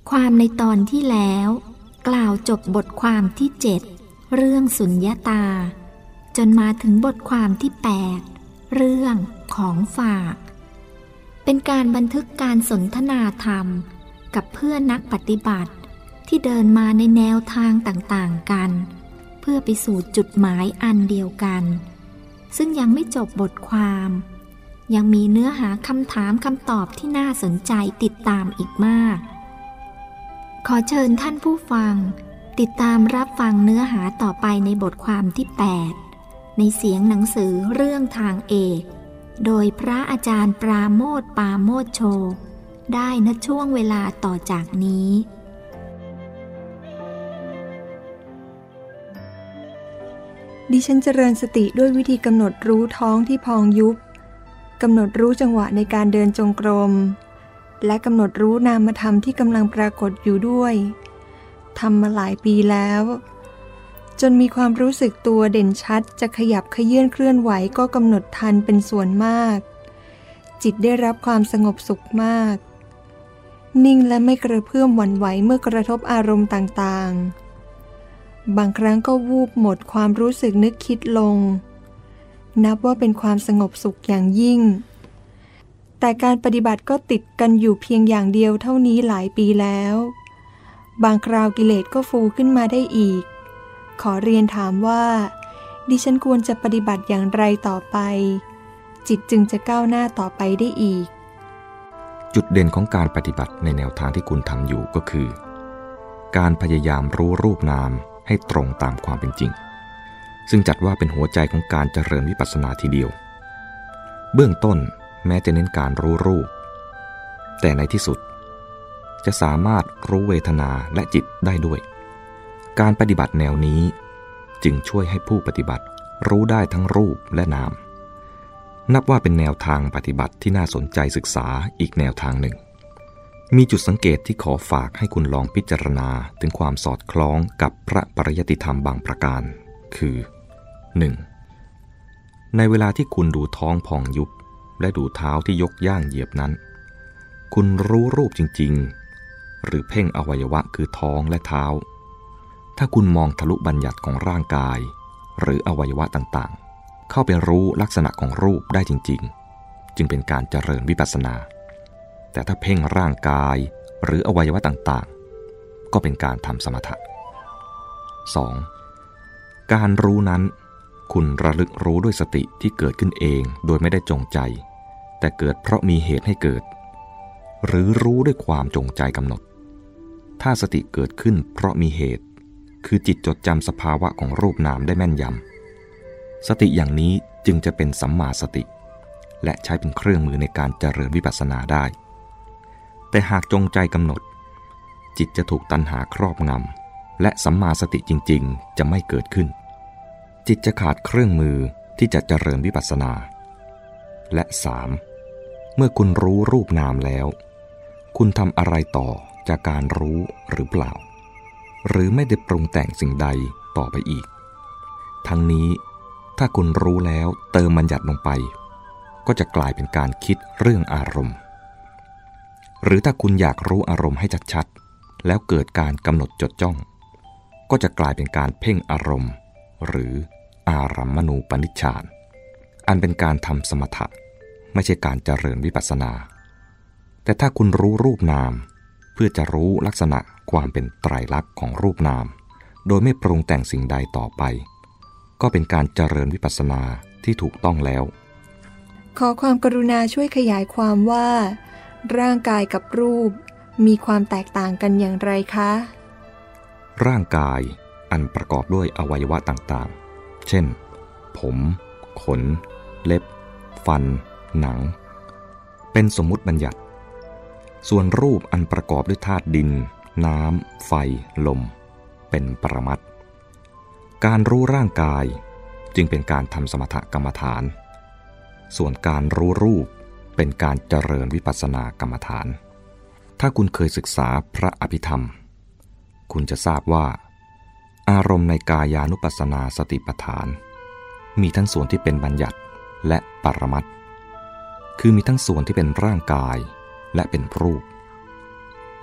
ความในตอนที่แล้วกล่าวจบบทความที่7เรื่องสุญญตาจนมาถึงบทความที่8เรื่องของฝากเป็นการบันทึกการสนทนาธรรมกับเพื่อนนักปฏิบัติที่เดินมาในแนวทางต่างๆกันเพื่อไปสู่จุดหมายอันเดียวกันซึ่งยังไม่จบบทความยังมีเนื้อหาคำถามคำตอบที่น่าสนใจติดตามอีกมากขอเชิญท่านผู้ฟังติดตามรับฟังเนื้อหาต่อไปในบทความที่8ในเสียงหนังสือเรื่องทางเอกโดยพระอาจารย์ปราโมทย์ ปาโมทโชได้ณช่วงเวลาต่อจากนี้ดิฉันเจริญสติด้วยวิธีกำหนดรู้ท้องที่พองยุบกำหนดรู้จังหวะในการเดินจงกรมและกำหนดรู้นามธรรมที่กำลังปรากฏอยู่ด้วยทำมาหลายปีแล้วจนมีความรู้สึกตัวเด่นชัดจะขยับเขยื้อนเคลื่อนไหวก็กำหนดทันเป็นส่วนมากจิตได้รับความสงบสุขมากนิ่งและไม่กระเพื่อมหวั่นไหวเมื่อกระทบอารมณ์ต่างๆบางครั้งก็วูบหมดความรู้สึกนึกคิดลงนับว่าเป็นความสงบสุขอย่างยิ่งแต่การปฏิบัติก็ติดกันอยู่เพียงอย่างเดียวเท่านี้หลายปีแล้วบางคราวกิเลสก็ฟูขึ้นมาได้อีกขอเรียนถามว่าดิฉันควรจะปฏิบัติอย่างไรต่อไปจิตจึงจะก้าวหน้าต่อไปได้อีกจุดเด่นของการปฏิบัติในแนวทางที่คุณทำอยู่ก็คือการพยายามรู้รูปนามให้ตรงตามความเป็นจริงซึ่งจัดว่าเป็นหัวใจของการเจริญวิปัสสนาทีเดียวเบื้องต้นแม้จะเน้นการรู้รูปแต่ในที่สุดจะสามารถรู้เวทนาและจิตได้ด้วยการปฏิบัติแนวนี้จึงช่วยให้ผู้ปฏิบัติรู้ได้ทั้งรูปและนามนับว่าเป็นแนวทางปฏิบัติที่น่าสนใจศึกษาอีกแนวทางหนึ่งมีจุดสังเกตที่ขอฝากให้คุณลองพิจารณาถึงความสอดคล้องกับพระปริยัติธรรมบางประการคือ 1. ในเวลาที่คุณดูท้องพองยุบและดูเท้าที่ยกย่างเหยียบนั้นคุณรู้รูปจริงๆหรือเพ่งอวัยวะคือท้องและเท้าถ้าคุณมองทะลุบัญญัติของร่างกายหรืออวัยวะต่างๆเข้าไปรู้ลักษณะของรูปได้จริงๆจึงเป็นการเจริญวิปัสสนาแต่ถ้าเพ่งร่างกายหรืออวัยวะต่างๆก็เป็นการทำสมถะ 2. การรู้นั้นคุณระลึกรู้ด้วยสติที่เกิดขึ้นเองโดยไม่ได้จงใจแต่เกิดเพราะมีเหตุให้เกิดหรือรู้ด้วยความจงใจกำหนดถ้าสติเกิดขึ้นเพราะมีเหตุคือจิตจดจำสภาวะของรูปนามได้แม่นยำสติอย่างนี้จึงจะเป็นสัมมาสติและใช้เป็นเครื่องมือในการเจริญวิปัสสนาได้แต่หากจงใจกำหนดจิตจะถูกตัณหาครอบงำและสัมมาสติจริงๆจะไม่เกิดขึ้นจิตจะขาดเครื่องมือที่จะเจริญวิปัสสนาและ 3. เมื่อคุณรู้รูปนามแล้วคุณทำอะไรต่อจากการรู้หรือเปล่าหรือไม่ได้ปรุงแต่งสิ่งใดต่อไปอีกทั้งนี้ถ้าคุณรู้แล้วเติมบัญญัติลงไปก็จะกลายเป็นการคิดเรื่องอารมณ์หรือถ้าคุณอยากรู้อารมณ์ให้ชัดๆแล้วเกิดการกำหนดจดจ้องก็จะกลายเป็นการเพ่งอารมณ์หรืออารัมมณูปนิชฌานอันเป็นการทำสมถะไม่ใช่การเจริญวิปัสสนาแต่ถ้าคุณรู้รูปนามเพื่อจะรู้ลักษณะความเป็นไตรลักษณ์ของรูปนามโดยไม่ปรุงแต่งสิ่งใดต่อไปก็เป็นการเจริญวิปัสสนาที่ถูกต้องแล้วขอความกรุณาช่วยขยายความว่าร่างกายกับรูปมีความแตกต่างกันอย่างไรคะร่างกายอันประกอบด้วยอวัยวะต่างๆเช่นผมขนเล็บฟันหนังเป็นสมมุติบัญญัติส่วนรูปอันประกอบด้วยธาตุดินน้ำไฟลมเป็นปรมัตถ์การรู้ร่างกายจึงเป็นการทำสมถกรรมฐานส่วนการรู้รูปเป็นการเจริญวิปัสสนากรรมฐานถ้าคุณเคยศึกษาพระอภิธรรมคุณจะทราบว่าอารมณ์ในกายานุปัสสนาสติปัฏฐานมีทั้งส่วนที่เป็นบัญญัติและปรมัตถ์คือมีทั้งส่วนที่เป็นร่างกายและเป็นรูป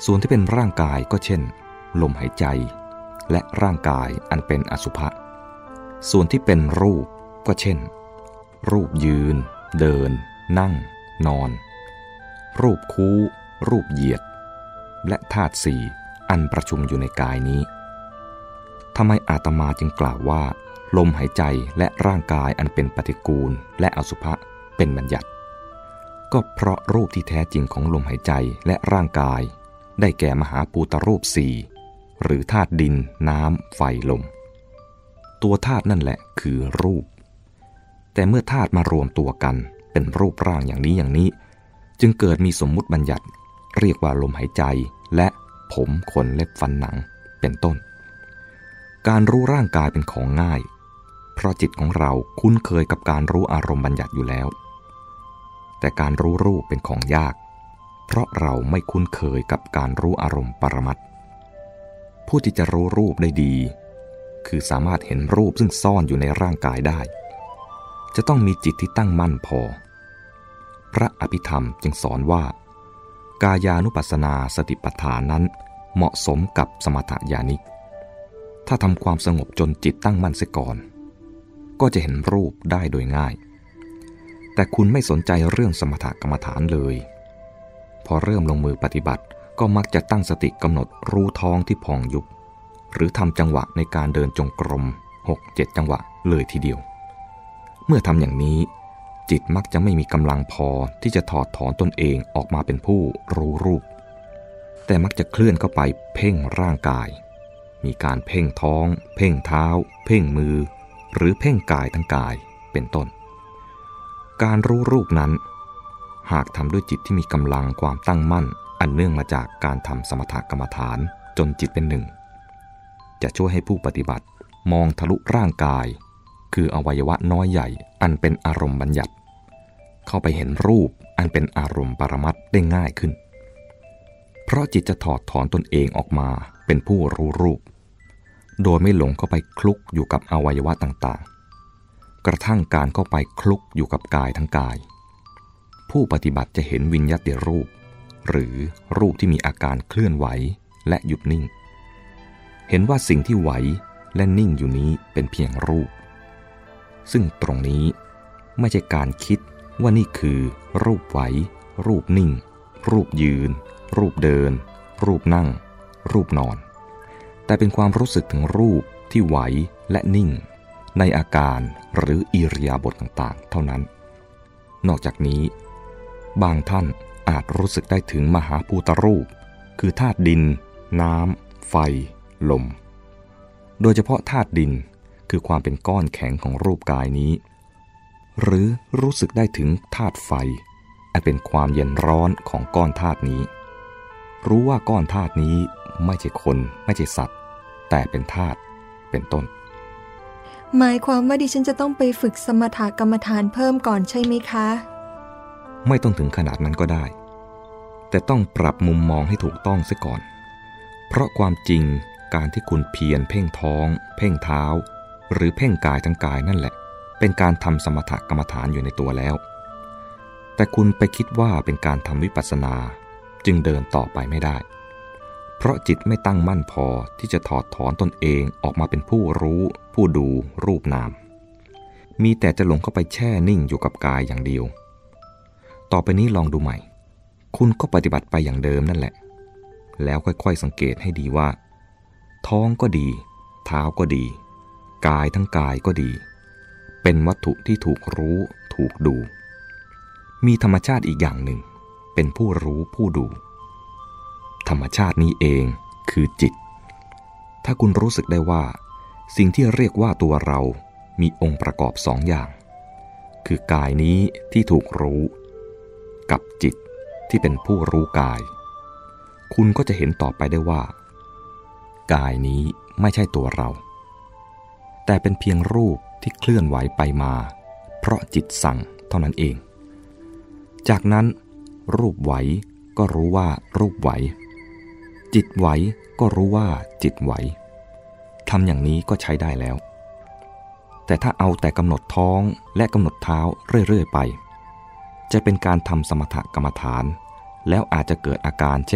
ส่วนที่เป็นร่างกายก็เช่นลมหายใจและร่างกายอันเป็นอสุภะส่วนที่เป็นรูปก็เช่นรูปยืนเดินนั่งนอนรูปคู้รูปเหยียดและธาตุสี่อันประชุมอยู่ในกายนี้ทำไมอาตมาจึงกล่าวว่าลมหายใจและร่างกายอันเป็นปฏิกูลและอสุภะเป็นบัญญัติก็เพราะรูปที่แท้จริงของลมหายใจและร่างกายได้แก่มหาภูตรูปสี่หรือธาตุดินน้ำไฟลมตัวธาตุนั่นแหละคือรูปแต่เมื่อธาตุมารวมตัวกันเป็นรูปร่างอย่างนี้จึงเกิดมีสมมุติบัญญัติเรียกว่าลมหายใจและผมขนเล็บฟันหนังเป็นต้นการรู้ร่างกายเป็นของง่ายเพราะจิตของเราคุ้นเคยกับการรู้อารมณ์บัญญัติอยู่แล้วแต่การรู้รูปเป็นของยากเพราะเราไม่คุ้นเคยกับการรู้อารมณ์ปรมัตถ์ผู้ที่จะรู้รูปได้ดีคือสามารถเห็นรูปซึ่งซ่อนอยู่ในร่างกายได้จะต้องมีจิตที่ตั้งมั่นพอพระอภิธรรมจึงสอนว่ากายานุปัสสนาสติปัฏฐานนั้นเหมาะสมกับสมถญาณิกถ้าทำความสงบจนจิตตั้งมั่นเสียก่อนก็จะเห็นรูปได้โดยง่ายแต่คุณไม่สนใจเรื่องสมถกรรมฐานเลยพอเริ่มลงมือปฏิบัติก็มักจะตั้งสติกำหนดรู้ท้องที่พองยุบหรือทำจังหวะในการเดินจงกรม 6-7 จังหวะเลยทีเดียวเมื่อทำอย่างนี้จิตมักจะไม่มีกำลังพอที่จะถอดถอนตนเองออกมาเป็นผู้รู้รูปแต่มักจะเคลื่อนเข้าไปเพ่งร่างกายมีการเพ่งท้องเพ่งเท้าเพ่งมือหรือเพ่งกายทั้งกายเป็นต้นการรู้รูปนั้นหากทำด้วยจิตที่มีกำลังความตั้งมั่นอันเนื่องมาจากการทำสมถกรรมฐานจนจิตเป็นหนึ่งจะช่วยให้ผู้ปฏิบัติมองทะลุร่างกายคืออวัยวะน้อยใหญ่อันเป็นอารมณ์บัญญัติเข้าไปเห็นรูปอันเป็นอารมณ์ปรมัตถ์ได้ง่ายขึ้นเพราะจิตจะถอดถอนตนเองออกมาเป็นผู้รู้รูปโดยไม่หลงเข้าไปคลุกอยู่กับอวัยวะต่างๆกระทั่งการเข้าไปคลุกอยู่กับกายทั้งกายผู้ปฏิบัติจะเห็นวิญญัติรูปหรือรูปที่มีอาการเคลื่อนไหวและหยุดนิ่งเห็นว่าสิ่งที่ไหวและนิ่งอยู่นี้เป็นเพียงรูปซึ่งตรงนี้ไม่ใช่การคิดว่านี่คือรูปไหวรูปนิ่งรูปยืนรูปเดินรูปนั่งรูปนอนแต่เป็นความรู้สึกถึงรูปที่ไหวและนิ่งในอาการหรืออิริยาบถต่างๆเท่านั้นนอกจากนี้บางท่านอาจรู้สึกได้ถึงมหาภูตรูปคือธาตุดินน้ำไฟลมโดยเฉพาะธาตุดินคือความเป็นก้อนแข็งของรูปกายนี้หรือรู้สึกได้ถึงธาตุไฟอันเป็นความเย็นร้อนของก้อนธาตุนี้รู้ว่าก้อนธาตุนี้ไม่ใช่คนไม่ใช่สัตว์แต่เป็นธาตุเป็นต้นหมายความว่าดิฉันจะต้องไปฝึกสมถกรรมฐานเพิ่มก่อนใช่ไหมคะไม่ต้องถึงขนาดนั้นก็ได้แต่ต้องปรับมุมมองให้ถูกต้องเสียก่อนเพราะความจริงการที่คุณเพียรเพ่งท้องเพ่งเท้าหรือเพ่งกายทั้งกายนั่นแหละเป็นการทำสมถกรรมฐานอยู่ในตัวแล้วแต่คุณไปคิดว่าเป็นการทำวิปัสสนาจึงเดินต่อไปไม่ได้เพราะจิตไม่ตั้งมั่นพอที่จะถอดถอนตนเองออกมาเป็นผู้รู้ผู้ดูรูปนามมีแต่จะหลงเข้าไปแช่นิ่งอยู่กับกายอย่างเดียวต่อไปนี้ลองดูใหม่คุณก็ปฏิบัติไปอย่างเดิมนั่นแหละแล้วค่อยๆสังเกตให้ดีว่าท้องก็ดีเท้าก็ดีกายทั้งกายก็ดีเป็นวัตถุที่ถูกรู้ถูกดูมีธรรมชาติอีกอย่างหนึ่งเป็นผู้รู้ผู้ดูธรรมชาตินี้เองคือจิตถ้าคุณรู้สึกได้ว่าสิ่งที่เรียกว่าตัวเรามีองค์ประกอบสองอย่างคือกายนี้ที่ถูกรู้กับจิตที่เป็นผู้รู้กายคุณก็จะเห็นต่อไปได้ว่ากายนี้ไม่ใช่ตัวเราแต่เป็นเพียงรูปที่เคลื่อนไหวไปมาเพราะจิตสั่งเท่านั้นเองจากนั้นรูปไหวก็รู้ว่ารูปไหวจิตไหวก็รู้ว่าจิตไหวทำอย่างนี้ก็ใช้ได้แล้วแต่ถ้าเอาแต่กำหนดท้องและกำหนดเท้าเรื่อยๆไปจะเป็นการทำสมถกรรมฐานแล้วอาจจะเกิดอาการเช่น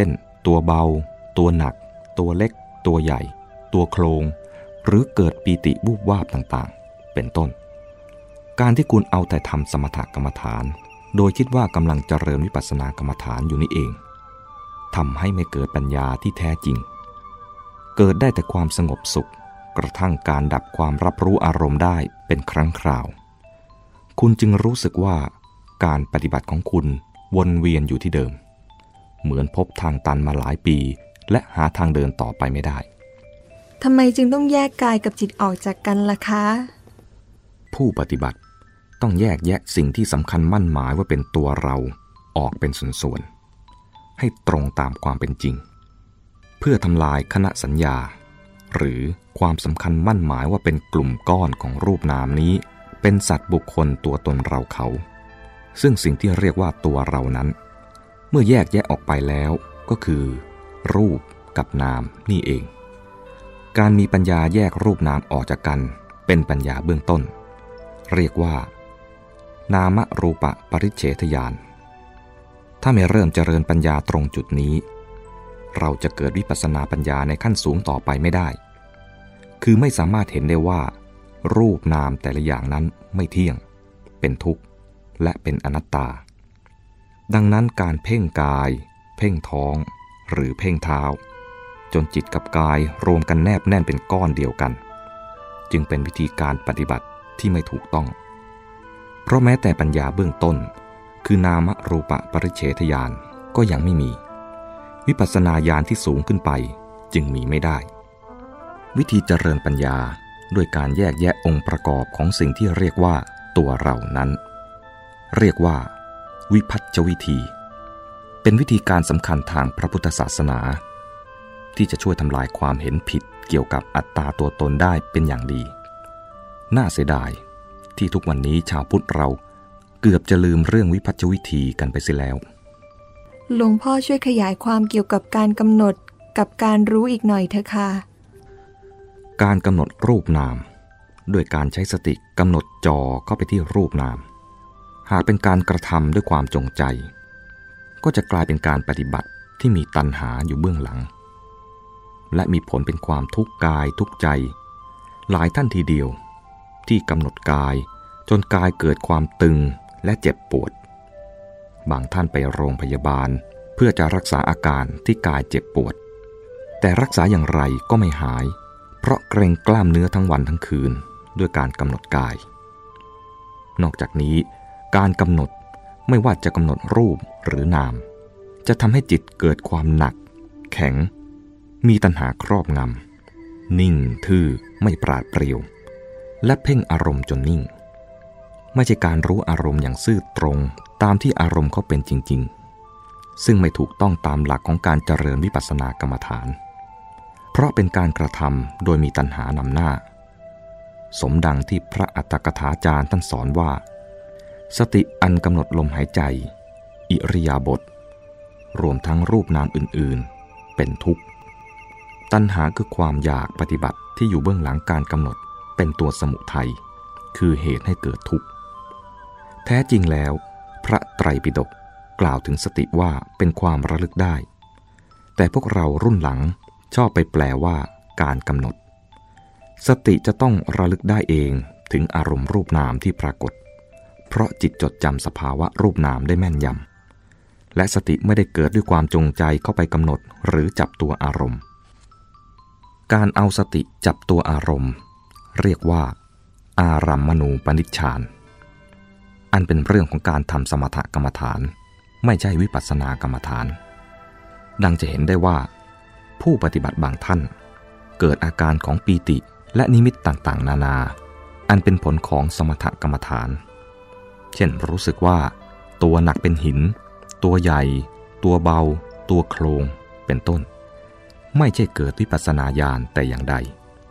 ตัวเบาตัวหนักตัวเล็กตัวใหญ่ตัวโครงหรือเกิดปีติวูบวาบต่างๆเป็นต้นการที่คุณเอาแต่ทำสมถกรรมฐานโดยคิดว่ากำลังเจริญวิปัสสนากรรมฐานอยู่นี่เองทำให้ไม่เกิดปัญญาที่แท้จริงเกิดได้แต่ความสงบสุขกระทั่งการดับความรับรู้อารมณ์ได้เป็นครั้งคราวคุณจึงรู้สึกว่าการปฏิบัติของคุณวนเวียนอยู่ที่เดิมเหมือนพบทางตันมาหลายปีและหาทางเดินต่อไปไม่ได้ทำไมจึงต้องแยกกายกับจิตออกจากกันล่ะคะผู้ปฏิบัติต้องแยกแยะสิ่งที่สำคัญมั่นหมายว่าเป็นตัวเราออกเป็นส่วนๆให้ตรงตามความเป็นจริงเพื่อทำลายคณะสัญญาหรือความสำคัญมั่นหมายว่าเป็นกลุ่มก้อนของรูปนามนี้เป็นสัตว์บุคคลตัวตนเราเขาซึ่งสิ่งที่เรียกว่าตัวเรานั้นเมื่อแยกแยะออกไปแล้วก็คือรูปกับนามนี่เองการมีปัญญาแยกรูปนามออกจากกันเป็นปัญญาเบื้องต้นเรียกว่านามรูปปริเฉทญาณถ้าไม่เริ่มเจริญปัญญาตรงจุดนี้เราจะเกิดวิปัสสนาปัญญาในขั้นสูงต่อไปไม่ได้คือไม่สามารถเห็นได้ว่ารูปนามแต่ละอย่างนั้นไม่เที่ยงเป็นทุกข์และเป็นอนัตตาดังนั้นการเพ่งกายเพ่งท้องหรือเพ่งเท้าจนจิตกับกายรวมกันแนบแน่นเป็นก้อนเดียวกันจึงเป็นวิธีการปฏิบัติที่ไม่ถูกต้องเพราะแม้แต่ปัญญาเบื้องต้นคือนามรูปปริเฉทญาณก็ยังไม่มีวิปัสสนาญาณที่สูงขึ้นไปจึงมีไม่ได้วิธีเจริญปัญญาด้วยการแยกแยะองค์ประกอบของสิ่งที่เรียกว่าตัวเรานั้นเรียกว่าวิพัชชวิธีเป็นวิธีการสำคัญทางพระพุทธศาสนาที่จะช่วยทำลายความเห็นผิดเกี่ยวกับอัตตาตัวตนได้เป็นอย่างดีน่าเสียดายที่ทุกวันนี้ชาวพุทธเราเกือบจะลืมเรื่องวิพัชชวิธีกันไปเสียแล้วหลวงพ่อช่วยขยายความเกี่ยวกับการกำหนดกับการรู้อีกหน่อยเถอะค่ะการกำหนดรูปนามด้วยการใช้สติกำหนดจ่อเข้าไปที่รูปนามหากเป็นการกระทำด้วยความจงใจก็จะกลายเป็นการปฏิบัติที่มีตัณหาอยู่เบื้องหลังและมีผลเป็นความทุกข์กายทุกข์ใจหลายท่านทีเดียวที่กำหนดกายจนกายเกิดความตึงและเจ็บปวดบางท่านไปโรงพยาบาลเพื่อจะรักษาอาการที่กายเจ็บปวดแต่รักษาอย่างไรก็ไม่หายเพราะเกร็งกล้ามเนื้อทั้งวันทั้งคืนด้วยการกำหนดกายนอกจากนี้การกำหนดไม่ว่าจะกำหนดรูปหรือนามจะทำให้จิตเกิดความหนักแข็งมีตัณหาครอบงำนิ่งทื่อไม่ปราดเปรียวและเพ่งอารมณ์จนนิ่งไม่ใช่การรู้อารมณ์อย่างซื่อตรงตามที่อารมณ์เขาเป็นจริงๆซึ่งไม่ถูกต้องตามหลักของการเจริญวิปัสสนากรรมฐานเพราะเป็นการกระทำโดยมีตัณหานำหน้าสมดังที่พระอัตถกถาจารย์ท่านสอนว่าสติอันกำหนดลมหายใจอิริยาบถรวมทั้งรูปนามอื่นๆเป็นทุกข์ตัณหาคือความอยากปฏิบัติที่อยู่เบื้องหลังการกำหนดเป็นตัวสมุทัยคือเหตุให้เกิดทุกข์แท้จริงแล้วพระไตรปิฎกกล่าวถึงสติว่าเป็นความระลึกได้แต่พวกเรารุ่นหลังชอบไปแปลว่าการกำหนดสติจะต้องระลึกได้เองถึงอารมณ์รูปนามที่ปรากฏเพราะจิตจดจำสภาวะรูปนามได้แม่นยำและสติไม่ได้เกิดด้วยความจงใจเข้าไปกำหนดหรือจับตัวอารมณ์การเอาสติจับตัวอารมณ์เรียกว่าอารัมมณูปนิชฌานอันเป็นเรื่องของการทำสมถกรรมฐานไม่ใช่วิปัสสนากรรมฐานดังจะเห็นได้ว่าผู้ปฏิบัติบางท่านเกิดอาการของปีติและนิมิตต่างๆนานาอันเป็นผลของสมถกรรมฐานเช่นรู้สึกว่าตัวหนักเป็นหินตัวใหญ่ตัวเบาตัวโครงเป็นต้นไม่ใช่เกิดวิปัสสนาญาณแต่อย่างใด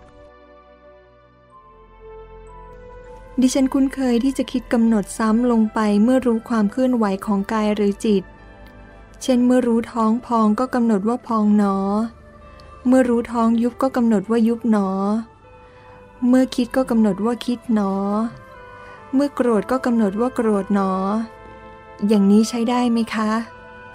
ดิฉันคุ้นเคยที่จะคิดกำหนดซ้ำลงไปเมื่อรู้ความเคลื่อนไหวของกายหรือจิตเช่นเมื่อรู้ท้องพองก็กำหนดว่าพองหนอเมื่อรู้ท้องยุบก็กำหนดว่ายุบหนอเมื่อคิดก็กำหนดว่าคิดหนอเมื่อโกรธก็กำหนดว่าโกรธหนออย่างนี้ใช้ได้ไหมคะ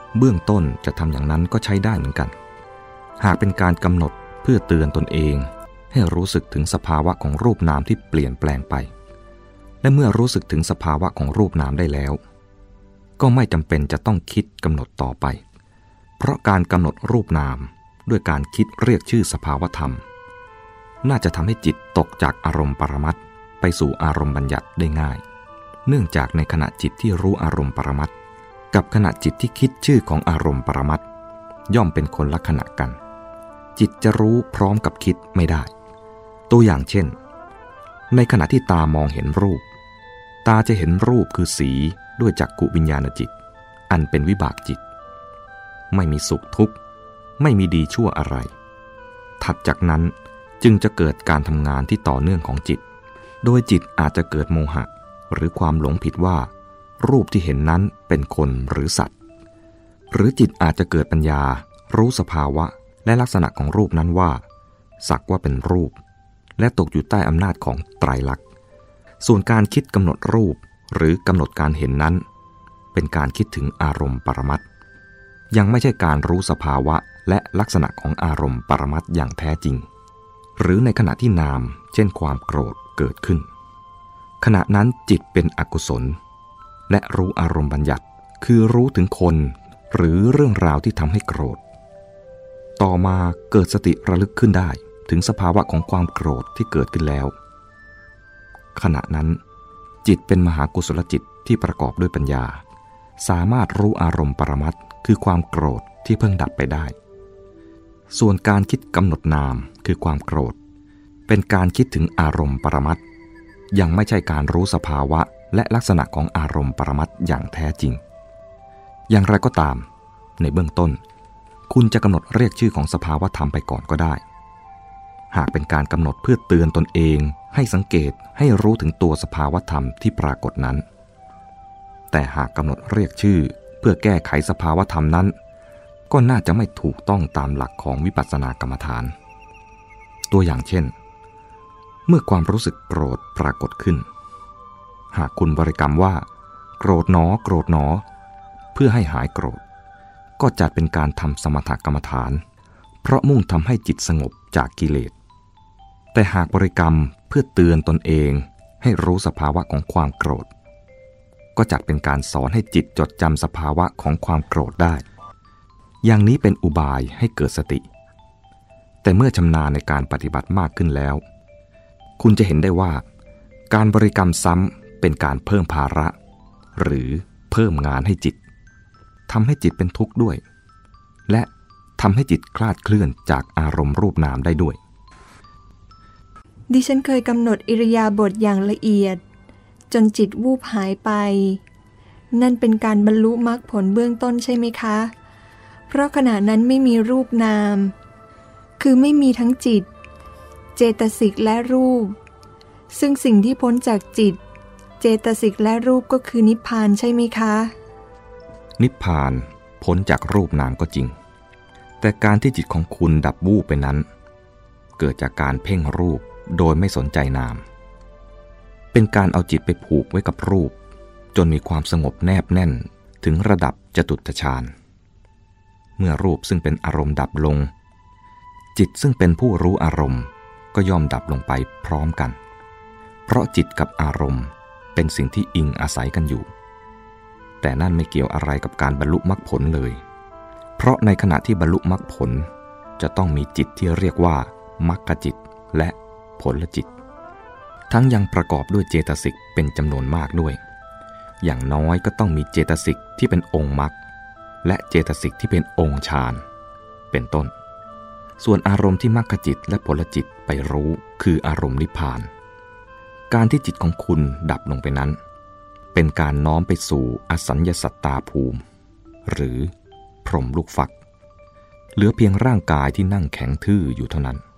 เบื้องต้นจะทำอย่างนั้นก็ใช้ได้เหมือนกันหากเป็นการกำหนดเพื่อเตือนตนเองให้รู้สึกถึงสภาวะของรูปนามที่เปลี่ยนแปลงไปและเมื่อรู้สึกถึงสภาวะของรูปนามได้แล้วก็ไม่จำเป็นจะต้องคิดกำหนดต่อไปเพราะการกำหนดรูปนามด้วยการคิดเรียกชื่อสภาวธรรมน่าจะทำให้จิตตกจากอารมณ์ปรมัตถ์ไปสู่อารมณ์บัญญัติได้ง่ายเนื่องจากในขณะจิตที่รู้อารมณ์ปรมัตถ์กับขณะจิตที่คิดชื่อของอารมณ์ปรมัตถ์ย่อมเป็นคนละขณะกันจิตจะรู้พร้อมกับคิดไม่ได้ตัวอย่างเช่นในขณะที่ตามองเห็นรูปตาจะเห็นรูปคือสีด้วยจักขุวิญญาณจิตอันเป็นวิบากจิตไม่มีสุขทุกข์ไม่มีดีชั่วอะไรถัดจากนั้นจึงจะเกิดการทำงานที่ต่อเนื่องของจิตโดยจิตอาจจะเกิดโมหะหรือความหลงผิดว่ารูปที่เห็นนั้นเป็นคนหรือสัตว์หรือจิตอาจจะเกิดปัญญารู้สภาวะและลักษณะของรูปนั้นว่าสักว่าเป็นรูปและตกอยู่ใต้อำนาจของไตรลักษณ์ส่วนการคิดกำหนดรูปหรือกำหนดการเห็นนั้นเป็นการคิดถึงอารมณ์ปรมัตถ์ยังไม่ใช่การรู้สภาวะและลักษณะของอารมณ์ปรมัตถ์อย่างแท้จริงหรือในขณะที่นามเช่นความโกรธเกิดขึ้นขณะนั้นจิตเป็นอกุศลและรู้อารมณ์บัญญัติคือรู้ถึงคนหรือเรื่องราวที่ทำให้โกรธต่อมาเกิดสติระลึกขึ้นได้ถึงสภาวะของความโกรธที่เกิดขึ้นแล้วขณะนั้นจิตเป็นมหากุศลจิตที่ประกอบด้วยปัญญาสามารถรู้อารมณ์ปรมัตถ์คือความโกรธที่เพิ่งดับไปได้ส่วนการคิดกำหนดนามคือความโกรธเป็นการคิดถึงอารมณ์ปรมัตถ์ยังไม่ใช่การรู้สภาวะและลักษณะของอารมณ์ปรมัตถ์อย่างแท้จริงอย่างไรก็ตามในเบื้องต้นคุณจะกำหนดเรียกชื่อของสภาวะธรรมไปก่อนก็ได้หากเป็นการกำหนดเพื่อเตือนตนเองให้สังเกตให้รู้ถึงตัวสภาวะธรรมที่ปรากฏนั้นแต่หากกำหนดเรียกชื่อเพื่อแก้ไขสภาวะธรรมนั้นก็น่าจะไม่ถูกต้องตามหลักของวิปัสสนากรรมฐานตัวอย่างเช่นเมื่อความรู้สึกโกรธปรากฏขึ้นหากคุณบริกรรมว่าโกรธหนอโกรธหนอเพื่อให้หายโกรธก็จัดเป็นการทำสมถกรรมฐานเพราะมุ่งทำให้จิตสงบจากกิเลสแต่หากบริกรรมเพื่อเตือนตนเองให้รู้สภาวะของความโกรธก็จัดเป็นการสอนให้จิตจดจำสภาวะของความโกรธได้อย่างนี้เป็นอุบายให้เกิดสติแต่เมื่อชำนาญในการปฏิบัติมากขึ้นแล้วคุณจะเห็นได้ว่าการบริกรรมซ้ำเป็นการเพิ่มภาระหรือเพิ่มงานให้จิตทำให้จิตเป็นทุกข์ด้วยและทำให้จิตคลาดเคลื่อนจากอารมณ์รูปนามได้ด้วยดิฉันเคยกำหนดอิริยาบถอย่างละเอียดจนจิตวูบหายไปนั่นเป็นการบรรลุมรรคผลเบื้องต้นใช่ไหมคะเพราะขณะนั้นไม่มีรูปนามคือไม่มีทั้งจิตเจตสิกและรูปซึ่งสิ่งที่พ้นจากจิตเจตสิกและรูปก็คือนิพพานใช่ไหมคะนิพพานพ้นจากรูปนามก็จริงแต่การที่จิตของคุณดับวูบไปนั้นเกิดจากการเพ่งรูปโดยไม่สนใจนามเป็นการเอาจิตไปผูกไว้กับรูปจนมีความสงบแนบแน่นถึงระดับจตุตฌานเมื่อรูปซึ่งเป็นอารมณ์ดับลงจิตซึ่งเป็นผู้รู้อารมณ์ก็ย่อมดับลงไปพร้อมกันเพราะจิตกับอารมณ์เป็นสิ่งที่อิงอาศัยกันอยู่แต่นั่นไม่เกี่ยวอะไรกับการบรรลุมรรคผลเลยเพราะในขณะที่บรรลุมรรคผลจะต้องมีจิตที่เรียกว่ามรรคจิตและผลจิตทั้งยังประกอบด้วยเจตสิกเป็นจำนวนมากด้วยอย่างน้อยก็ต้องมีเจตสิกที่เป็นองค์มรรคและเจตสิกที่เป็นองค์ฌานเป็นต้นส่วนอารมณ์ที่มรรคจิตและผลจิตไปรู้คืออารมณ์นิพพานการที่จิตของคุณดับลงไปนั้นเป็นการน้อมไปสู่อสัญญสัตตาภูมิหรือพรหมลูกฟักเหลือเพียงร่างกายที่นั่งแข็งทื่ออยู่เท่านั้น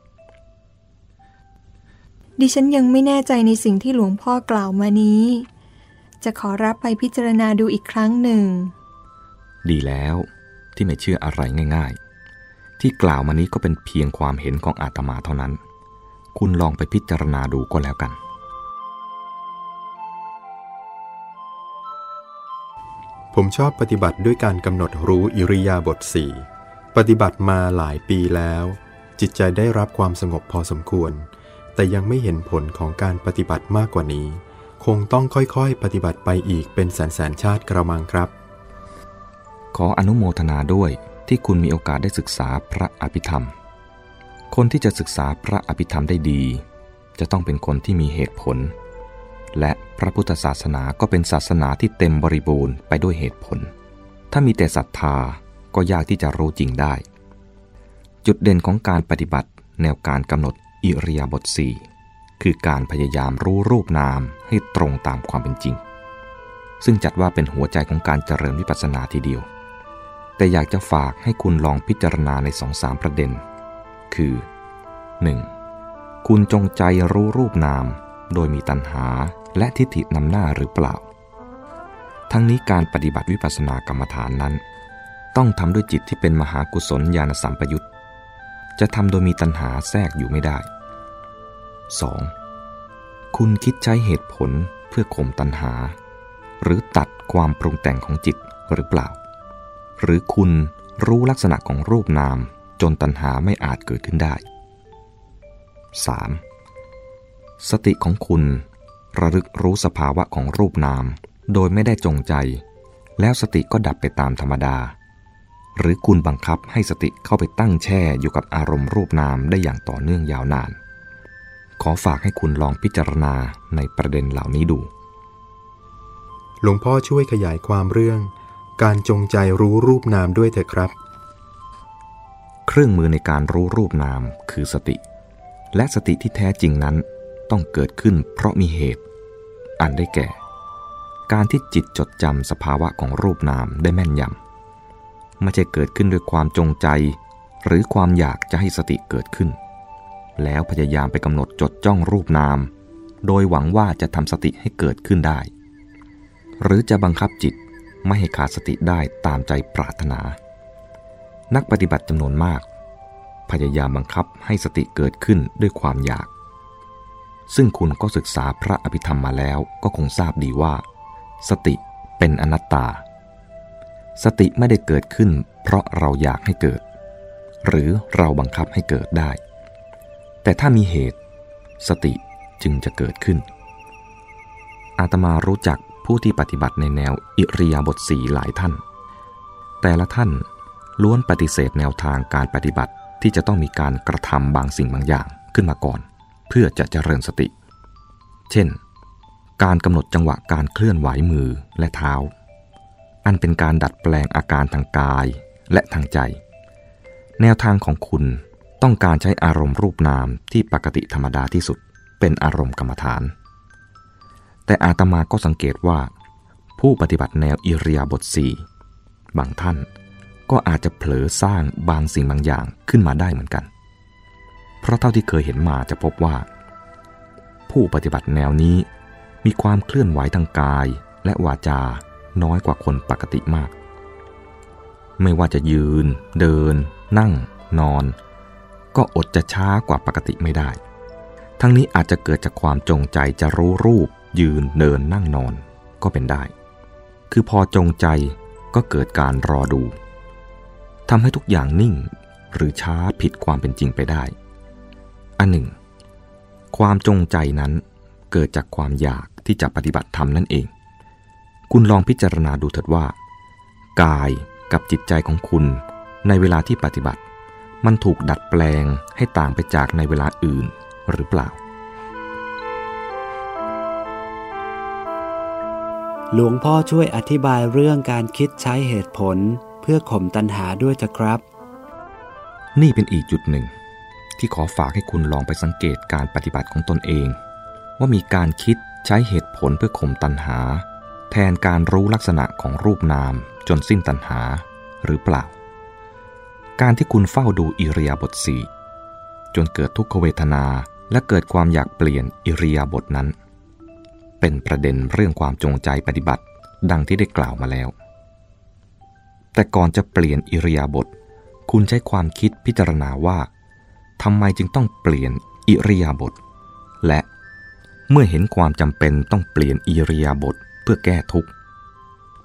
ดิฉันยังไม่แน่ใจในสิ่งที่หลวงพ่อกล่าวมานี้จะขอรับไปพิจารณาดูอีกครั้งหนึ่งดีแล้วที่ไม่เชื่ออะไรง่ายๆที่กล่าวมานี้ก็เป็นเพียงความเห็นของอาตมาเท่านั้นคุณลองไปพิจารณาดูก็แล้วกันผผมชอบปฏิบัติด้วยการกำหนดรู้อิริยาบถ4ปฏิบัติมาหลายปีแล้วจิตใจได้รับความสงบพอสมควรแต่ยังไม่เห็นผลของการปฏิบัติมากกว่านี้คงต้องค่อยๆปฏิบัติไปอีกเป็นแสนชาติกระมังครับขออนุโมทนาด้วยที่คุณมีโอกาสได้ศึกษาพระอภิธรรมคนที่จะศึกษาพระอภิธรรมได้ดีจะต้องเป็นคนที่มีเหตุผลและพระพุทธศาสนาก็เป็นศาสนาที่เต็มบริบูรณ์ไปด้วยเหตุผลถ้ามีแต่ศรัทธาก็ยากที่จะรู้จริงได้จุดเด่นของการปฏิบัติแนวการกำหนดอิริยาบถ4คือการพยายามรู้รูปนามให้ตรงตามความเป็นจริงซึ่งจัดว่าเป็นหัวใจของการเจริญวิปัสสนาทีเดียวแต่อยากจะฝากให้คุณลองพิจารณาใน 2-3 ประเด็นคือ 1. คุณจงใจรู้รูปนามโดยมีตัณหาและทิฏฐินำหน้าหรือเปล่าทั้งนี้การปฏิบัติวิปัสสนากรรมฐานนั้นต้องทำด้วยจิตที่เป็นมหากุศลญาณสัมปยุตจะทำโดยมีตัณหาแทรกอยู่ไม่ได้ 2. คุณคิดใช้เหตุผลเพื่อข่มตัณหาหรือตัดความปรุงแต่งของจิตหรือเปล่าหรือคุณรู้ลักษณะของรูปนามจนตัณหาไม่อาจเกิดขึ้นได้ 3. สติของคุณระลึกรู้สภาวะของรูปนามโดยไม่ได้จงใจแล้วสติก็ดับไปตามธรรมดาหรือคุณบังคับให้สติเข้าไปตั้งแช่อยู่กับอารมณ์รูปนามได้อย่างต่อเนื่องยาวนานขอฝากให้คุณลองพิจารณาในประเด็นเหล่านี้ดูหลวงพ่อช่วยขยายความเรื่องการจงใจรู้รูปนามด้วยเถอะครับเครื่องมือในการรู้รูปนามคือสติและสติที่แท้จริงนั้นต้องเกิดขึ้นเพราะมีเหตุอันได้แก่การที่จิตจดจำสภาวะของรูปนามได้แม่นยำไม่ใช่เกิดขึ้นด้วยความจงใจหรือความอยากจะให้สติเกิดขึ้นแล้วพยายามไปกำหนดจดจ้องรูปนามโดยหวังว่าจะทำสติให้เกิดขึ้นได้หรือจะบังคับจิตไม่ให้ขาดสติได้ตามใจปรารถนานักปฏิบัติจำนวนมากพยายามบังคับให้สติเกิดขึ้นด้วยความอยากซึ่งคุณก็ศึกษาพระอภิธรรมมาแล้วก็คงทราบดีว่าสติเป็นอนัตตาสติไม่ได้เกิดขึ้นเพราะเราอยากให้เกิดหรือเราบังคับให้เกิดได้แต่ถ้ามีเหตุสติจึงจะเกิดขึ้นอาตมารู้จักผู้ที่ปฏิบัติในแนวอิริยาบถ4หลายท่านแต่ละท่านล้วนปฏิเสธแนวทางการปฏิบัติที่จะต้องมีการกระทำบางสิ่งบางอย่างขึ้นมาก่อนเพื่อจะเจริญสติเช่นการกำหนดจังหวะการเคลื่อนไหวมือและเท้าอันเป็นการดัดแปลงอาการทางกายและทางใจแนวทางของคุณต้องการใช้อารมณ์รูปนามที่ปกติธรรมดาที่สุดเป็นอารมณ์กรรมฐานแต่อาตมาก็สังเกตว่าผู้ปฏิบัติแนวอิริยาบถ4บางท่านก็อาจจะเผลอสร้างบางสิ่งบางอย่างขึ้นมาได้เหมือนกันเพราะเท่าที่เคยเห็นมาจะพบว่าผู้ปฏิบัติแนวนี้มีความเคลื่อนไหวทางกายและวาจาน้อยกว่าคนปกติมากไม่ว่าจะยืนเดินนั่งนอนก็อดจะช้ากว่าปกติไม่ได้ทั้งนี้อาจจะเกิดจากความจงใจจะรู้รูปยืนเดินนั่งนอนก็เป็นได้คือพอจงใจก็เกิดการรอดูทำให้ทุกอย่างนิ่งหรือช้าผิดความเป็นจริงไปได้อันหนึ่งความจงใจนั้นเกิดจากความอยากที่จะปฏิบัติธรรมนั่นเองคุณลองพิจารณาดูเถิดว่ากายกับจิตใจของคุณในเวลาที่ปฏิบัติมันถูกดัดแปลงให้ต่างไปจากในเวลาอื่นหรือเปล่าหลวงพ่อช่วยอธิบายเรื่องการคิดใช้เหตุผลเพื่อข่มตัณหาด้วยเถอะครับนี่เป็นอีกจุดหนึ่งที่ขอฝากให้คุณลองไปสังเกตการปฏิบัติของตนเองว่ามีการคิดใช้เหตุผลเพื่อข่มตัณหาแทนการรู้ลักษณะของรูปนามจนสิ้นตัณหาหรือเปล่าการที่คุณเฝ้าดูอิริยาบถ4จนเกิดทุกขเวทนาและเกิดความอยากเปลี่ยนอิริยาบถนั้นเป็นประเด็นเรื่องความจงใจปฏิบัติดังที่ได้กล่าวมาแล้วแต่ก่อนจะเปลี่ยนอิริยาบถคุณใช้ความคิดพิจารณาว่าทำไมจึงต้องเปลี่ยนอิริยาบถและเมื่อเห็นความจำเป็นต้องเปลี่ยนอิริยาบถเพื่อแก้ทุกข์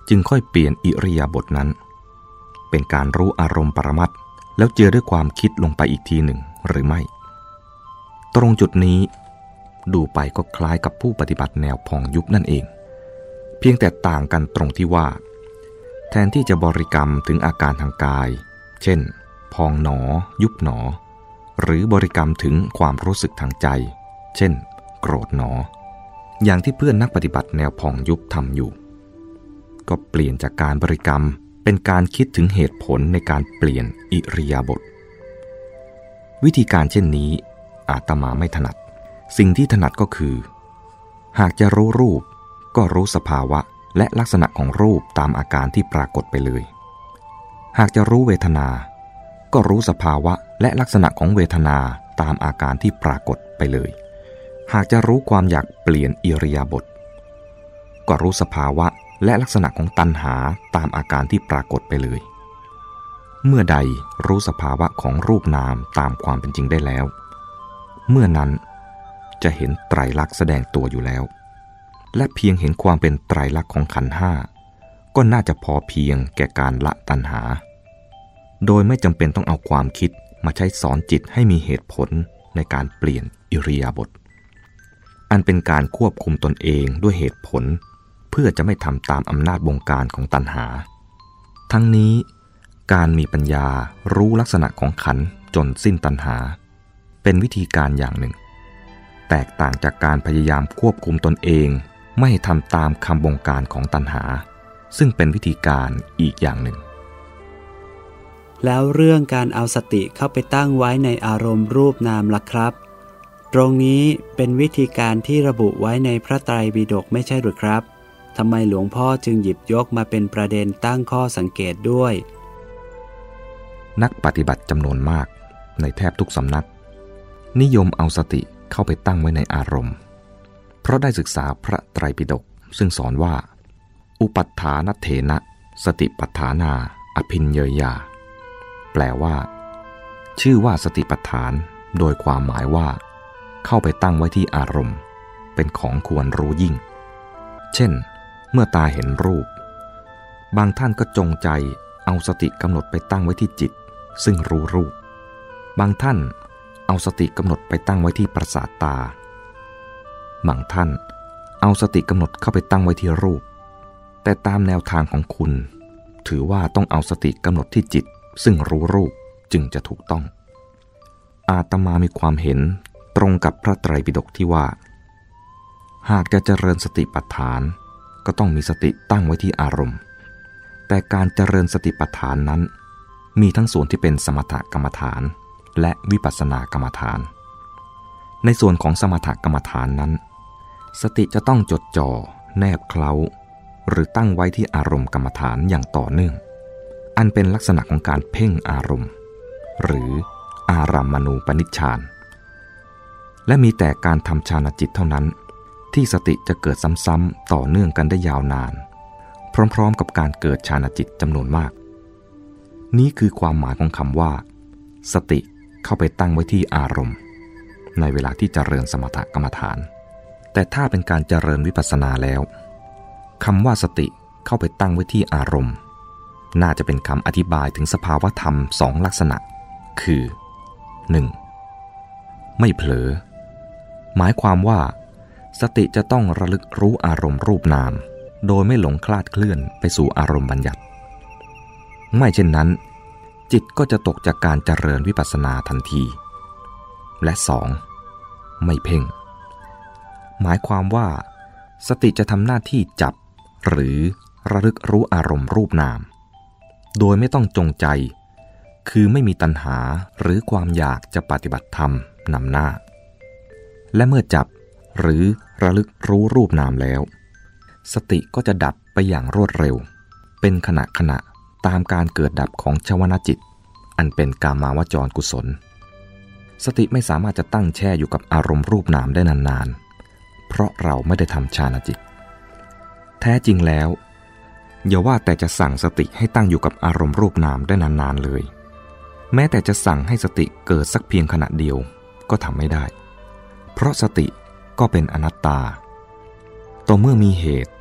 จึงค่อยเปลี่ยนอิริยาบถนั้นเป็นการรู้อารมณ์ปรมัตถ์แล้วเจือด้วยความคิดลงไปอีกทีหนึ่งหรือไม่ตรงจุดนี้ดูไปก็คล้ายกับผู้ปฏิบัติแนวพองยุบนั่นเองเพียงแต่ต่างกันตรงที่ว่าแทนที่จะบริกรรมถึงอาการทางกายเช่นพองหนอยุบหนอหรือบริกรรมถึงความรู้สึกทางใจเช่นโกรธหนออย่างที่เพื่อนนักปฏิบัติแนวพองยุบทำอยู่ก็เปลี่ยนจากการบริกรรมเป็นการคิดถึงเหตุผลในการเปลี่ยนอิริยาบถวิธีการเช่นนี้อาตมาไม่ถนัดสิ่งที่ถนัดก็คือหากจะรู้รูปก็รู้สภาวะและลักษณะของรูปตามอาการที่ปรากฏไปเลยหากจะรู้เวทนาก็รู้สภาวะและลักษณะของเวทนาตามอาการที่ปรากฏไปเลยหากจะรู้ความอยากเปลี่ยนอิริยาบถก็รู้สภาวะและลักษณะของตัณหาตามอาการที่ปรากฏไปเลยเมื่อใดรู้สภาวะของรูปนามตามความเป็นจริงได้แล้วเมื่อนั้นจะเห็นไตรลักษณ์แสดงตัวอยู่แล้วและเพียงเห็นความเป็นไตรลักษณ์ของขันธ์ห้าก็น่าจะพอเพียงแก่การละตัณหาโดยไม่จำเป็นต้องเอาความคิดมาใช้สอนจิตให้มีเหตุผลในการเปลี่ยนอิริยาบถอันเป็นการควบคุมตนเองด้วยเหตุผลเพื่อจะไม่ทำตามอำนาจบงการของตัณหาทั้งนี้การมีปัญญารู้ลักษณะของขันธ์จนสิ้นตัณหาเป็นวิธีการอย่างหนึ่งแตกต่างจากการพยายามควบคุมตนเองไม่ทำตามคำบงการของตัณหาซึ่งเป็นวิธีการอีกอย่างหนึ่งแล้วเรื่องการเอาสติเข้าไปตั้งไว้ในอารมณ์รูปนามล่ะครับตรงนี้เป็นวิธีการที่ระบุไว้ในพระไตรปิฎกไม่ใช่หรือครับทำไมหลวงพ่อจึงหยิบยกมาเป็นประเด็นตั้งข้อสังเกตด้วยนักปฏิบัติจำนวนมากในแทบทุกสำนักนิยมเอาสติเข้าไปตั้งไว้ในอารมณ์เพราะได้ศึกษาพระไตรปิฎกซึ่งสอนว่าอุปัฏฐานเถนะสติปัฏฐานาอภิญเยยาแปลว่าชื่อว่าสติปัฏฐานโดยความหมายว่าเข้าไปตั้งไว้ที่อารมณ์เป็นของควรรู้ยิ่งเช่นเมื่อตาเห็นรูปบางท่านก็จงใจเอาสติกำหนดไปตั้งไว้ที่จิตซึ่งรู้รูปบางท่านเอาสติกำหนดไปตั้งไว้ที่ประสาทตาบางท่านเอาสติกำหนดเข้าไปตั้งไว้ที่รูปแต่ตามแนวทางของคุณถือว่าต้องเอาสติกำหนดที่จิตซึ่งรู้รูปจึงจะถูกต้องอาตมามีความเห็นตรงกับพระไตรปิฎกที่ว่าหากจะเจริญสติปัฏฐานก็ต้องมีสติตั้งไว้ที่อารมณ์แต่การเจริญสติปัฏฐานนั้นมีทั้งส่วนที่เป็นสมถกรรมฐานและวิปัสสนากรรมฐานในส่วนของสมถกรรมฐานนั้นสติจะต้องจดจ่อแนบเคล้าหรือตั้งไว้ที่อารมณ์กรรมฐานอย่างต่อเนื่องอันเป็นลักษณะของการเพ่งอารมณ์หรืออารัมมณูปนิชฌานและมีแต่การทำฌานจิตเท่านั้นที่สติจะเกิดซ้ำๆต่อเนื่องกันได้ยาวนานพร้อมๆกับการเกิดฌานจิตจำนวนมากนี้คือความหมายของคำว่าสติเข้าไปตั้งไว้ที่อารมณ์ในเวลาที่เจริญสมถกรรมฐานแต่ถ้าเป็นการเจริญวิปัสสนาแล้วคำว่าสติเข้าไปตั้งไว้ที่อารมณ์น่าจะเป็นคำอธิบายถึงสภาวธรรมสองลักษณะคือ 1. ไม่เผลอหมายความว่าสติจะต้องระลึกรู้อารมณ์รูปนามโดยไม่หลงคลาดเคลื่อนไปสู่อารมณ์บัญญัติไม่เช่นนั้นจิตก็จะตกจากการเจริญวิปัสสนาทันทีและ 2. ไม่เพ่งหมายความว่าสติจะทำหน้าที่จับหรือระลึกรู้อารมณ์รูปนามโดยไม่ต้องจงใจคือไม่มีตัณหาหรือความอยากจะปฏิบัติธรรมนำหน้าและเมื่อจับหรือระลึกรู้รูปนามแล้วสติก็จะดับไปอย่างรวดเร็วเป็นขณะตามการเกิดดับของชวนจิตอันเป็นกามาวจรกุศลสติไม่สามารถจะตั้งแช่อยู่กับอารมณ์รูปนามได้นานๆเพราะเราไม่ได้ทำฌานจิตแท้จริงแล้วอย่าว่าแต่จะสั่งสติให้ตั้งอยู่กับอารมณ์รูปนามได้นานๆเลยแม้แต่จะสั่งให้สติเกิดสักเพียงขณะเดียวก็ทำไม่ได้เพราะสติก็เป็นอนัตตาต่อเมื่อมีเหตุ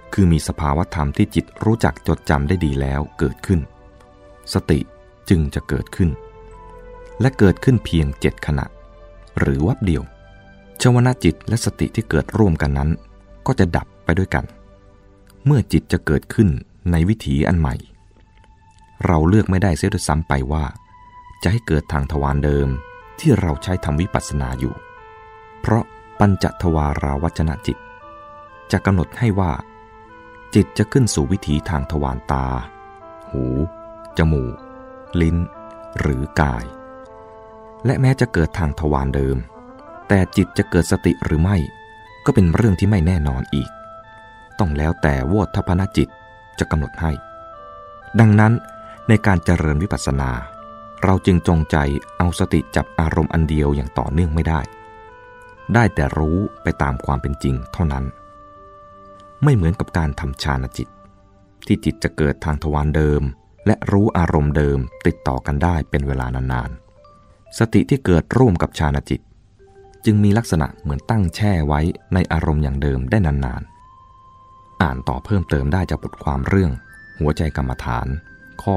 คือมีสภาวธรรมที่จิตรู้จักจดจำได้ดีแล้วเกิดขึ้นสติจึงจะเกิดขึ้นและเกิดขึ้นเพียง7 ขณะหรือวับเดียวชวนะจิตและสติที่เกิดร่วมกันนั้นก็จะดับไปด้วยกันเมื่อจิตจะเกิดขึ้นในวิถีอันใหม่เราเลือกไม่ได้เสียด้วยซ้ำไปว่าจะให้เกิดทางทวารเดิมที่เราใช้ทำวิปัสสนาอยู่เพราะปัญจทวาราวัจนะจิตจะกำหนดให้ว่าจิตจะขึ้นสู่วิถีทางทวารตาหูจมูกลิ้นหรือกายและแม้จะเกิดทางทวารเดิมแต่จิตจะเกิดสติหรือไม่ก็เป็นเรื่องที่ไม่แน่นอนอีกต้องแล้วแต่โวทัพพนจิตจะกำหนดให้ดังนั้นในการเจริญวิปัสสนาเราจึงจงใจเอาสติจับอารมณ์อันเดียวอย่างต่อเนื่องไม่ได้แต่รู้ไปตามความเป็นจริงเท่านั้นไม่เหมือนกับการทำฌานจิตที่จิตจะเกิดทางทวารเดิมและรู้อารมณ์เดิมติดต่อกันได้เป็นเวลานานๆสติที่เกิดร่วมกับฌานจิตจึงมีลักษณะเหมือนตั้งแช่ไว้ในอารมณ์อย่างเดิมได้นานๆอ่านต่อเพิ่มเติมได้จากบทความเรื่องหัวใจกรรมฐานข้อ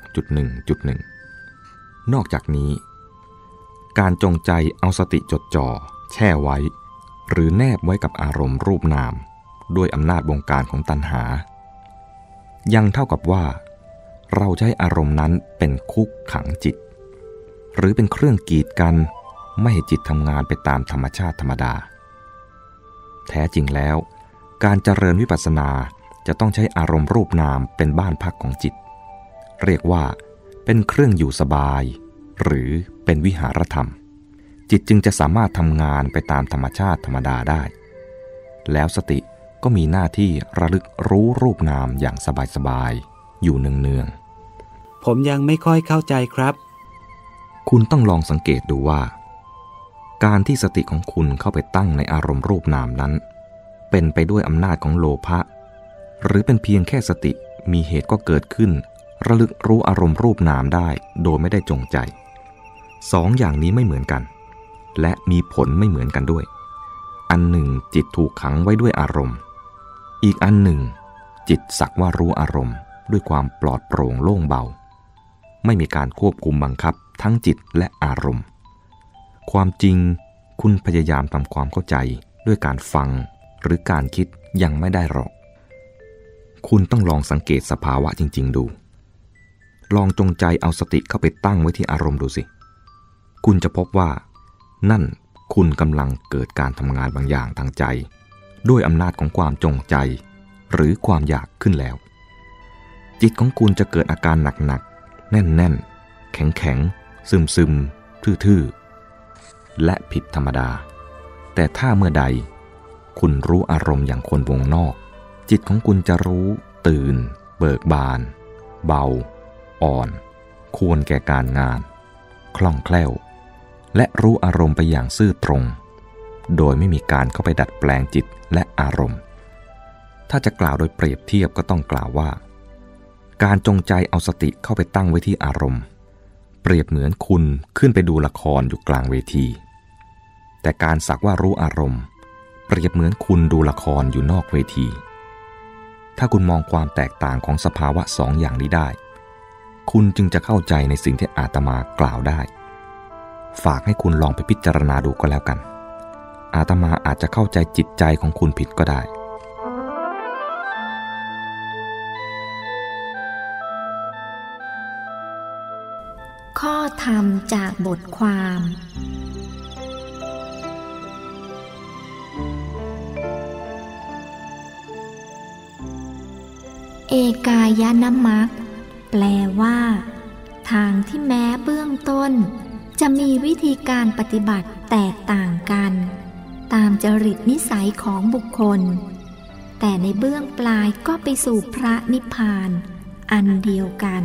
6.1.1 นอกจากนี้การจงใจเอาสติจดจ่อแช่ไว้หรือแนบไว้กับอารมณ์รูปนามด้วยอำนาจบงการของตัณหายังเท่ากับว่าเราใช้อารมณ์นั้นเป็นคุกขังจิตหรือเป็นเครื่องกีดกันไม่ให้จิตทำงานไปตามธรรมชาติธรรมดาแท้จริงแล้วการเจริญวิปัสสนาจะต้องใช้อารมณ์รูปนามเป็นบ้านพักของจิตเรียกว่าเป็นเครื่องอยู่สบายหรือเป็นวิหารธรรมจิตจึงจะสามารถทำงานไปตามธรรมชาติธรรมดาได้แล้วสติก็มีหน้าที่ระลึกรู้รูปนามอย่างสบายๆอยู่เนืองๆผมยังไม่ค่อยเข้าใจครับคุณต้องลองสังเกตดูว่าการที่สติของคุณเข้าไปตั้งในอารมณ์รูปนามนั้นเป็นไปด้วยอำนาจของโลภะหรือเป็นเพียงแค่สติมีเหตุก็เกิดขึ้นระลึกรู้อารมณ์รูปนามได้โดยไม่ได้จงใจสองอย่างนี้ไม่เหมือนกันและมีผลไม่เหมือนกันด้วยอันหนึ่งจิตถูกขังไว้ด้วยอารมณ์อีกอันหนึ่งจิตสักว่ารู้อารมณ์ด้วยความปลอดโปร่งโล่งเบาไม่มีการควบคุมบังคับทั้งจิตและอารมณ์ความจริงคุณพยายามทำความเข้าใจด้วยการฟังหรือการคิดยังไม่ได้หรอกคุณต้องลองสังเกตสภาวะจริงๆดูลองจงใจเอาสติเข้าไปตั้งไว้ที่อารมณ์ดูสิคุณจะพบว่านั่นคุณกำลังเกิดการทำงานบางอย่างทางใจด้วยอำนาจของความจงใจหรือความอยากขึ้นแล้วจิตของคุณจะเกิดอาการหนักๆแน่นๆแข็งๆซึมๆทื่อๆและผิดธรรมดาแต่ถ้าเมื่อใดคุณรู้อารมณ์อย่างคนวงนอกจิตของคุณจะรู้ตื่นเบิกบานเบาอ่อนควรแก่การงานคล่องแคล่วและรู้อารมณ์ไปอย่างซื่อตรงโดยไม่มีการเข้าไปดัดแปลงจิตและอารมณ์ถ้าจะกล่าวโดยเปรียบเทียบก็ต้องกล่าวว่าการจงใจเอาสติเข้าไปตั้งไว้ที่อารมณ์เปรียบเหมือนคุณขึ้นไปดูละครอยู่กลางเวทีแต่การสักว่ารู้อารมณ์เปรียบเหมือนคุณดูละครอยู่นอกเวทีถ้าคุณมองความแตกต่างของสภาวะสองอย่างนี้ได้คุณจึงจะเข้าใจในสิ่งที่อาตมากล่าวได้ฝากให้คุณลองไปพิจารณาดูก็แล้วกันอาตมาอาจจะเข้าใจจิตใจของคุณผิดก็ได้ข้อธรรมจากบทความเอกายนมรรคแปลว่าทางที่แม้เบื้องต้นจะมีวิธีการปฏิบัติแตกต่างกันตามจริตนิสัยของบุคคลแต่ในเบื้องปลายก็ไปสู่พระนิพพานอันเดียวกัน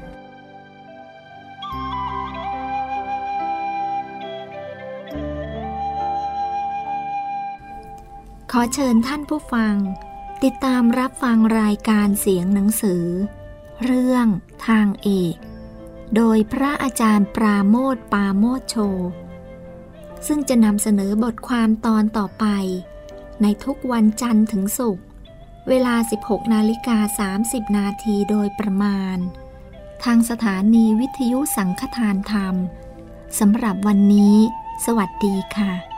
ขอเชิญท่านผู้ฟังติดตามรับฟังรายการเสียงหนังสือเรื่องทางเอกโดยพระอาจารย์ปราโมทย์ปาโมทโชซึ่งจะนำเสนอบทความตอนต่อไปในทุกวันจันทร์ถึงศุกร์เวลา 16:30 นาทีโดยประมาณทางสถานีวิทยุสังฆทานธรรมสำหรับวันนี้สวัสดีค่ะ